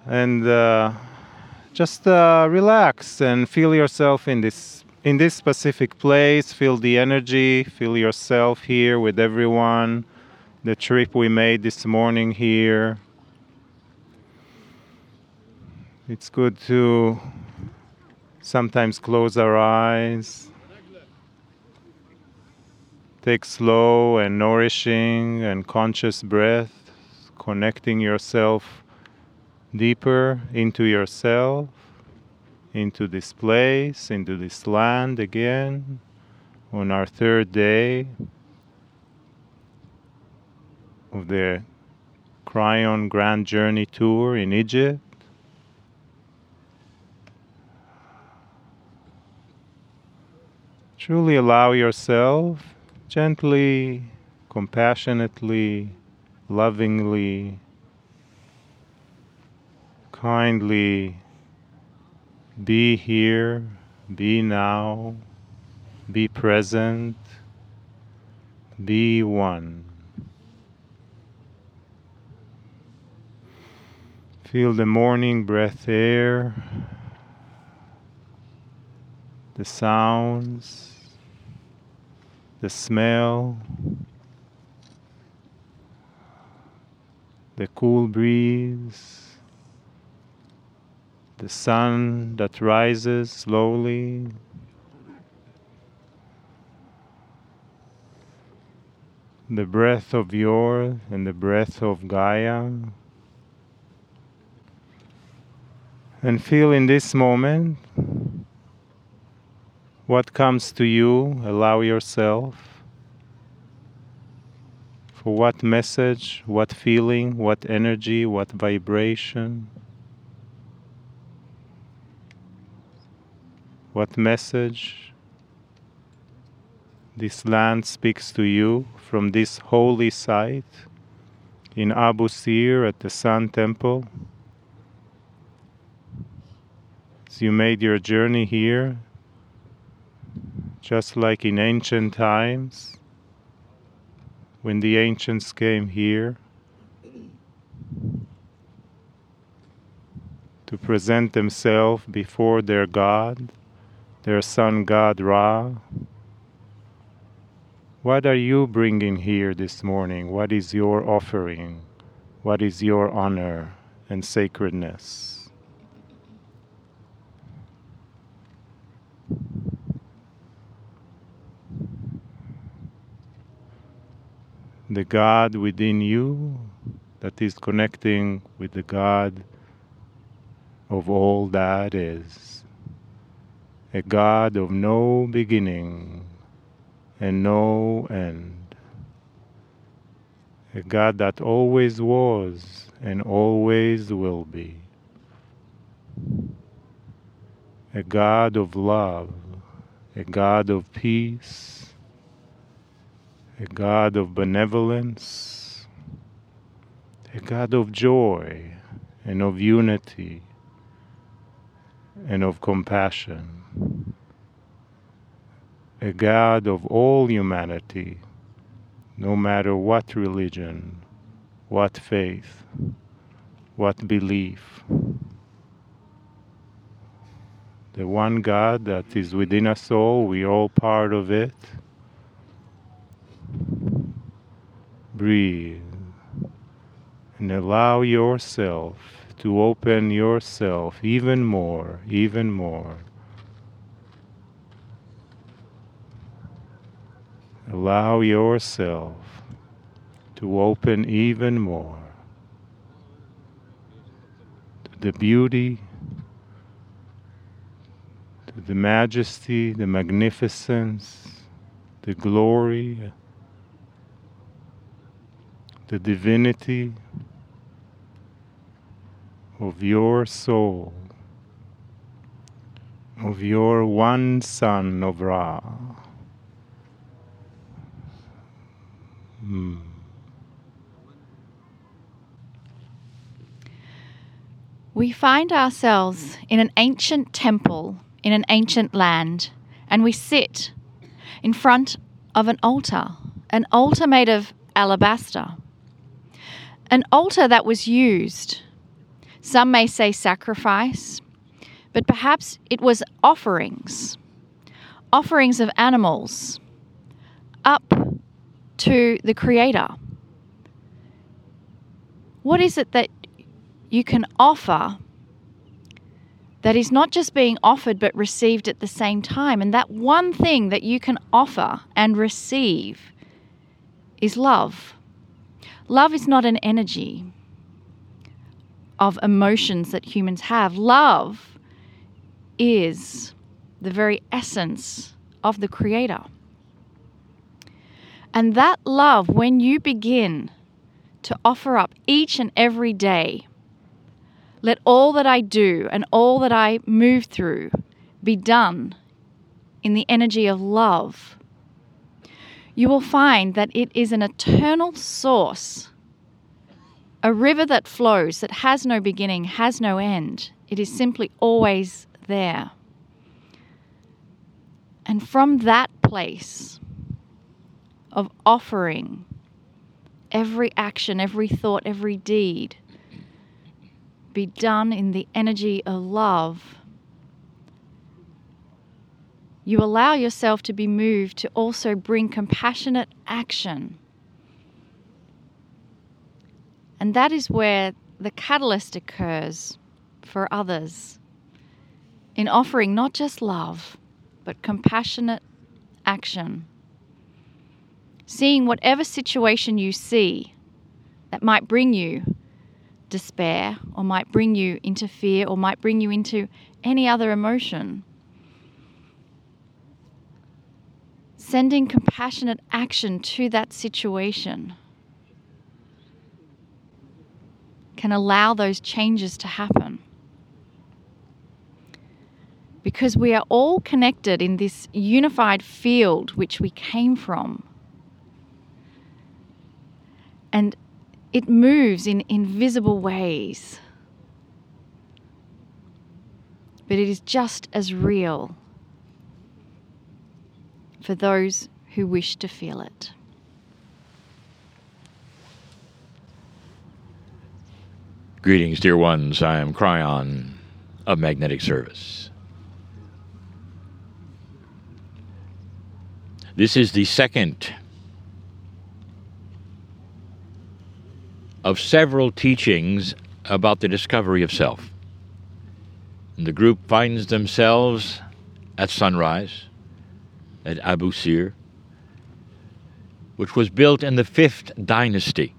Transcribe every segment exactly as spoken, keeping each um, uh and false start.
And uh, just uh, relax and feel yourself in this in this specific place. Feel the energy. Feel yourself here with everyone. The trip we made this morning here. It's good to sometimes close our eyes. Take slow and nourishing and conscious breath, connecting yourself deeper into yourself, into this place, into this land again, on our third day of the Cryon Grand Journey Tour in Egypt. Truly allow yourself gently, compassionately, lovingly, kindly be here, be now, be present, be one. Feel the morning breath air, the sounds, the smell, the cool breeze, the sun that rises slowly, the breath of yours and the breath of Gaia. And feel in this moment what comes to you. Allow yourself. For what message, what feeling, what energy, what vibration, what message this land speaks to you from this holy site in Abu Sir at the Sun Temple. As you made your journey here, just like in ancient times, when the ancients came here to present themselves before their God, their sun god Ra. What are you bringing here this morning? What is your offering? What is your honor and sacredness? The God within you that is connecting with the God of all that is. A God of no beginning and no end. A God that always was and always will be. A God of love, a God of peace, a God of benevolence, a God of joy and of unity and of compassion, a God of all humanity, no matter what religion, what faith, what belief. The one God that is within us all, we all part of it. Breathe and allow yourself to open yourself even more, even more. Allow yourself to open even more to the beauty, to the majesty, the magnificence, the glory, the divinity of your soul, of your one Son of Ra. Mm. We find ourselves in an ancient temple in an ancient land, and we sit in front of an altar, an altar made of alabaster, an altar that was used Some may say sacrifice, but perhaps it was offerings, offerings of animals up to the Creator. What is it that you can offer that is not just being offered but received at the same time? And that one thing that you can offer and receive is love. Love is not an energy of emotions that humans have. Love is the very essence of the Creator. And that love, when you begin to offer up each and every day, let all that I do and all that I move through be done in the energy of love, you will find that it is an eternal source, a river that flows, that has no beginning, has no end. It is simply always there. And from that place of offering every action, every thought, every deed be done in the energy of love, you allow yourself to be moved to also bring compassionate action. And that is where the catalyst occurs for others in offering not just love, but compassionate action. Seeing whatever situation you see that might bring you despair, or might bring you into fear, or might bring you into any other emotion. Sending compassionate action to that situation can allow those changes to happen. Because we are all connected in this unified field which we came from. And it moves in invisible ways. But it is just as real for those who wish to feel it. Greetings, dear ones. I am Cryon of Magnetic Service. This is the second of several teachings about the discovery of self. And the group finds themselves at sunrise at Abu Sir, which was built in the fifth dynasty.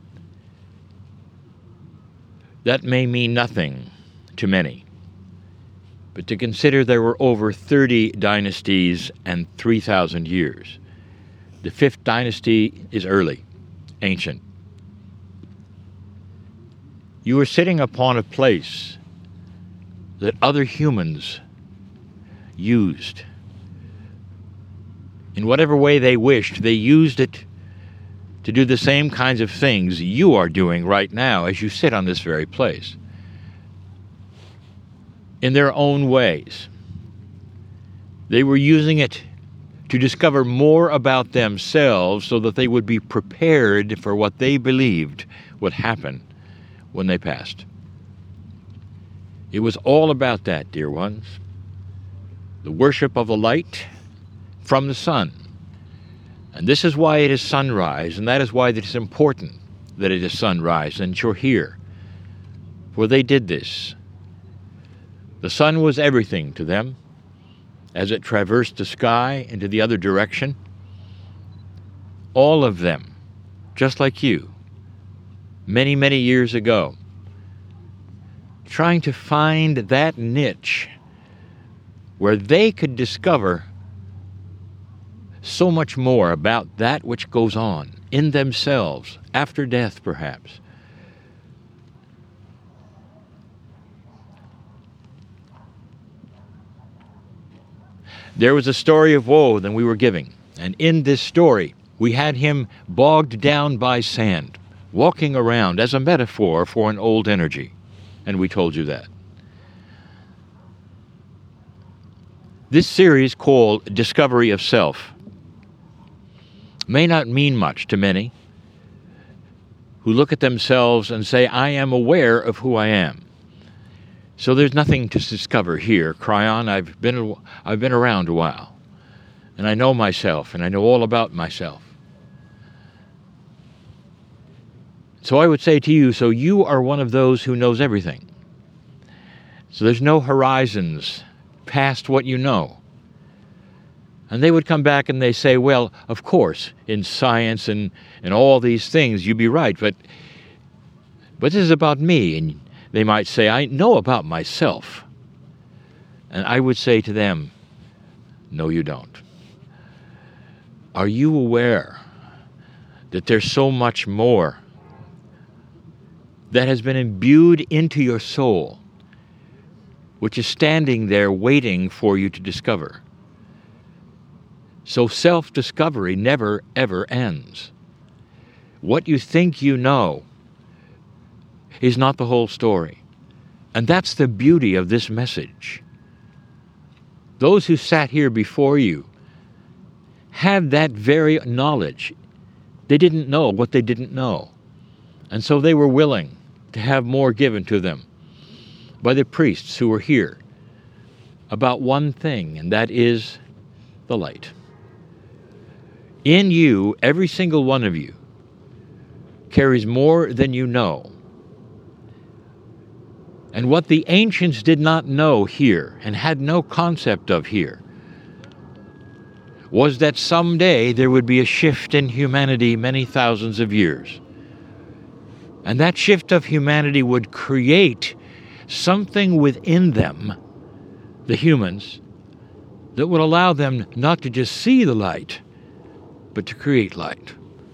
That may mean nothing to many, but to consider there were over thirty dynasties and three thousand years. The fifth dynasty is early, ancient. You are sitting upon a place that other humans used. In whatever way they wished, they used it to do the same kinds of things you are doing right now as you sit on this very place. In their own ways. They were using it to discover more about themselves so that they would be prepared for what they believed would happen when they passed. It was all about that, dear ones. The worship of the light from the sun. And this is why it is sunrise, and that is why it is important that it is sunrise and you're here. For they did this. The sun was everything to them as it traversed the sky into the other direction. All of them, just like you, many, many years ago, trying to find that niche where they could discover so much more about that which goes on in themselves, after death perhaps. There was a story of woe that we were giving, and in this story we had him bogged down by sand, walking around as a metaphor for an old energy, and we told you that. This series, called Discovery of Self, may not mean much to many who look at themselves and say, I am aware of who I am. So there's nothing to discover here, Cryon. I've been, I've been around a while, and I know myself, and I know all about myself. So I would say to you, so you are one of those who knows everything. So there's no horizons past what you know. And they would come back and they say, well, of course, in science and, and all these things, you'd be right, but, but this is about me. And they might say, I know about myself. And I would say to them, no, you don't. Are you aware that there's so much more that has been imbued into your soul, which is standing there waiting for you to discover? So self-discovery never, ever ends. What you think you know is not the whole story. And that's the beauty of this message. Those who sat here before you had that very knowledge. They didn't know what they didn't know. And so they were willing to have more given to them by the priests who were here about one thing, and that is the light. In you, every single one of you carries more than you know. And what the ancients did not know here and had no concept of here was that someday there would be a shift in humanity many thousands of years. And that shift of humanity would create something within them, the humans, that would allow them not to just see the light, but to create light.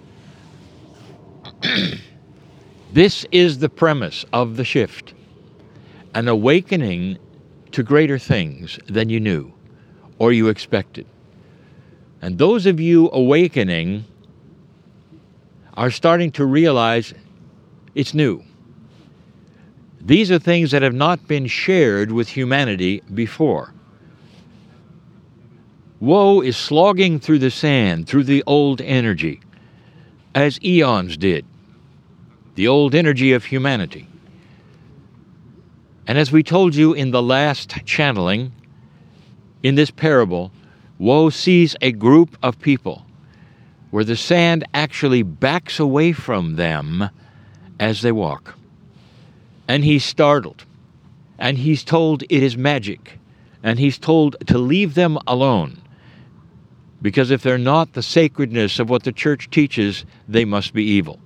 This is the premise of the shift, an awakening to greater things than you knew or you expected. And those of you awakening are starting to realize it's new. These are things that have not been shared with humanity before. Woe is slogging through the sand, through the old energy, as eons did, the old energy of humanity. And as we told you in the last channeling, in this parable, Woe sees a group of people where the sand actually backs away from them as they walk. And he's startled, and he's told it is magic, and he's told to leave them alone, because if they're not the sacredness of what the church teaches, they must be evil.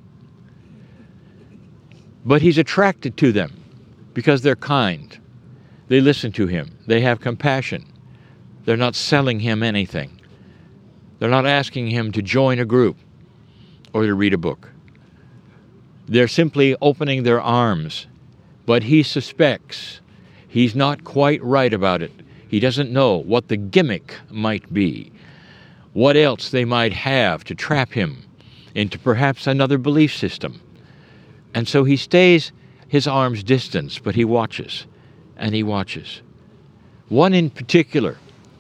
But he's attracted to them because they're kind. They listen to him. They have compassion. They're not selling him anything. They're not asking him to join a group or to read a book. They're simply opening their arms. But he suspects he's not quite right about it. He doesn't know what the gimmick might be, what else they might have to trap him into perhaps another belief system. And so he stays his arm's distance, but he watches, and he watches. One in particular,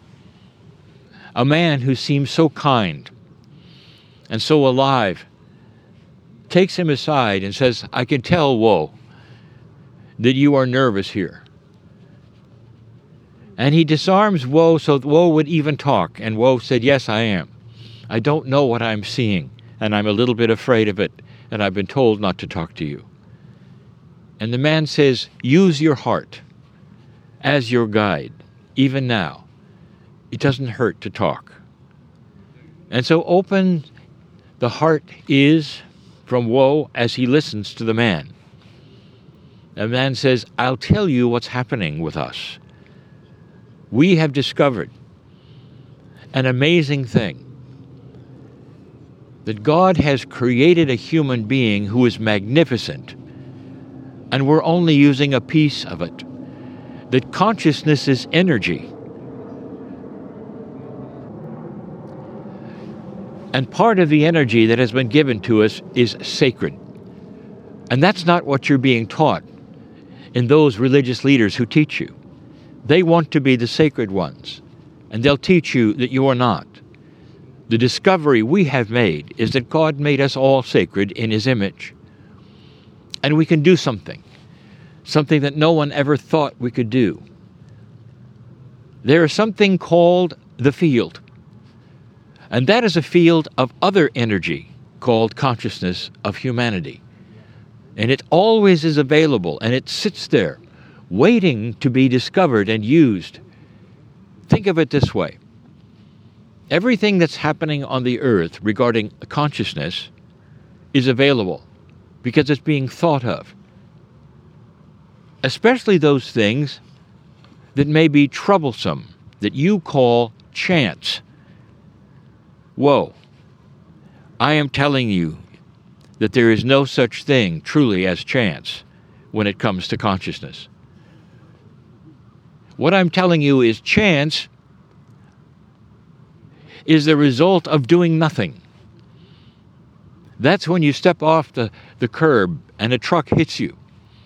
a man who seems so kind and so alive, takes him aside and says, I can tell, Woe, that you are nervous here. And he disarms Woe so that Woe would even talk. And Woe said, yes, I am. I don't know what I'm seeing, and I'm a little bit afraid of it, and I've been told not to talk to you. And the man says, use your heart as your guide, even now. It doesn't hurt to talk. And so open the heart is from Woe as he listens to the man. The man says, I'll tell you what's happening with us. We have discovered an amazing thing, that God has created a human being who is magnificent, and we're only using a piece of it. That consciousness is energy. And part of the energy that has been given to us is sacred. And that's not what you're being taught in those religious leaders who teach you. They want to be the sacred ones, and they'll teach you that you are not. The discovery we have made is that God made us all sacred in his image. And we can do something. something that no one ever thought we could do. There is something called the field, and that is a field of other energy called consciousness of humanity. And it always is available, and it sits there, waiting to be discovered and used. Think of it this way. Everything that's happening on the earth regarding consciousness is available because it's being thought of. Especially those things that may be troublesome, that you call chance. Whoa, I am telling you that there is no such thing truly as chance when it comes to consciousness. What I'm telling you is chance is the result of doing nothing. That's when you step off the, the curb and a truck hits you.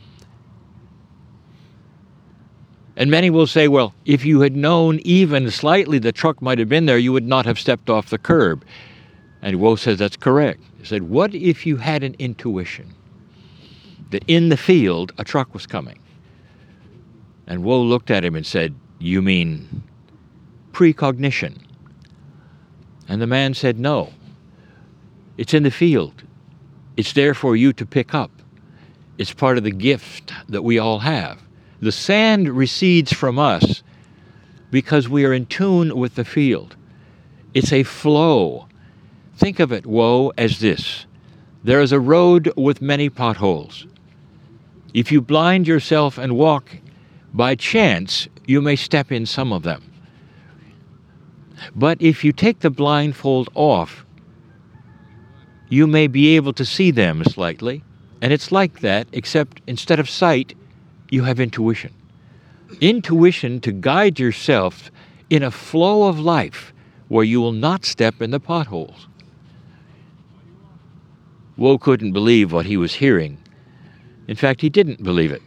And many will say, well, if you had known even slightly the truck might have been there, you would not have stepped off the curb. And Woe says that's correct. He said, what if you had an intuition that in the field a truck was coming? And Woe looked at him and said, you mean precognition? And the man said, no. It's in the field. It's there for you to pick up. It's part of the gift that we all have. The sand recedes from us because we are in tune with the field. It's a flow. Think of it, Woe, as this. There is a road with many potholes. If you blind yourself and walk by chance, you may step in some of them. But if you take the blindfold off, you may be able to see them slightly. And it's like that, except instead of sight, you have intuition. Intuition to guide yourself in a flow of life where you will not step in the potholes. Woe couldn't believe what he was hearing. In fact, he didn't believe it.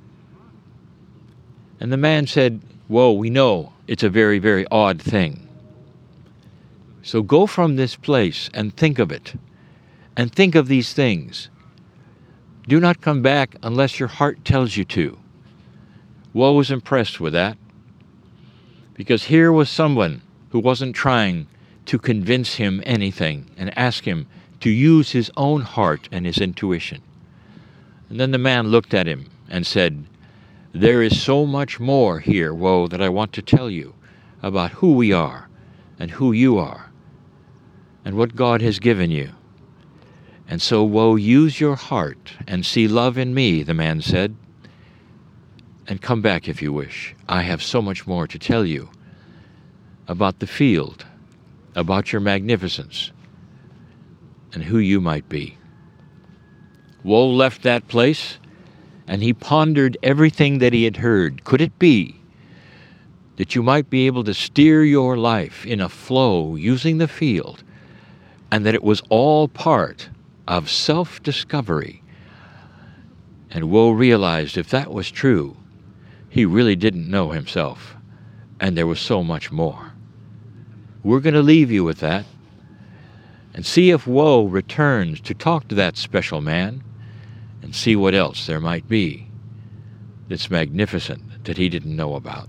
And the man said, Woe, we know it's a very, very odd thing. So go from this place and think of it, and think of these things. Do not come back unless your heart tells you to. Woe was impressed with that, because here was someone who wasn't trying to convince him anything and ask him to use his own heart and his intuition. And then the man looked at him and said, there is so much more here, Woe, that I want to tell you about who we are and who you are and what God has given you. And so, Woe, use your heart and see love in me, the man said, and come back if you wish. I have so much more to tell you about the field, about your magnificence, and who you might be. Woe left that place, and he pondered everything that he had heard. Could it be that you might be able to steer your life in a flow using the field, and that it was all part of self-discovery? And Woe realized if that was true, he really didn't know himself, and there was so much more. We're going to leave you with that, and see if Woe returns to talk to that special man, and see what else there might be that's magnificent that he didn't know about.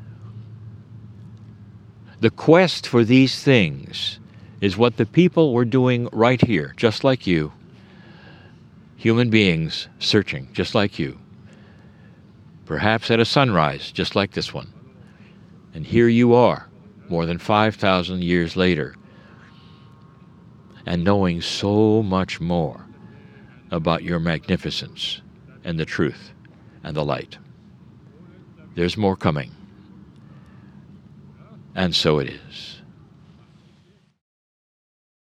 The quest for these things is what the people were doing right here, just like you. Human beings searching, just like you. Perhaps at a sunrise, just like this one. And here you are, more than five thousand years later, and knowing so much more about your magnificence and the truth and the light. There's more coming. And so it is.